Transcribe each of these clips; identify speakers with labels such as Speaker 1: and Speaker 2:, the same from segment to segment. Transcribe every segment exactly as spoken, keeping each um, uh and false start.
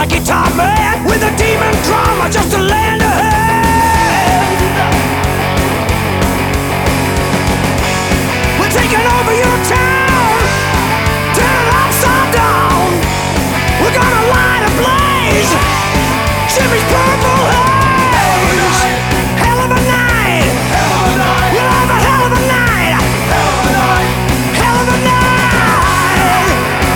Speaker 1: guitar man with a demon drama just to lend a hand. We're taking over your town, turn it upside down. We're gonna light a blaze, Jimmy's purple haze. Hell of a night, hell of a night. We'll have a hell of a night, hell of a night, hell of a night.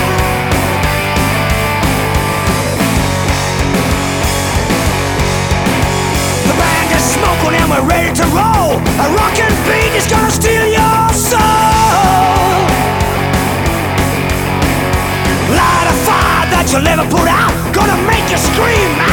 Speaker 1: The band is smoking and we're ready to roll. A rockin' beat is gonna steal your soul. Light a fire that you'll never put out, gonna make you scream out.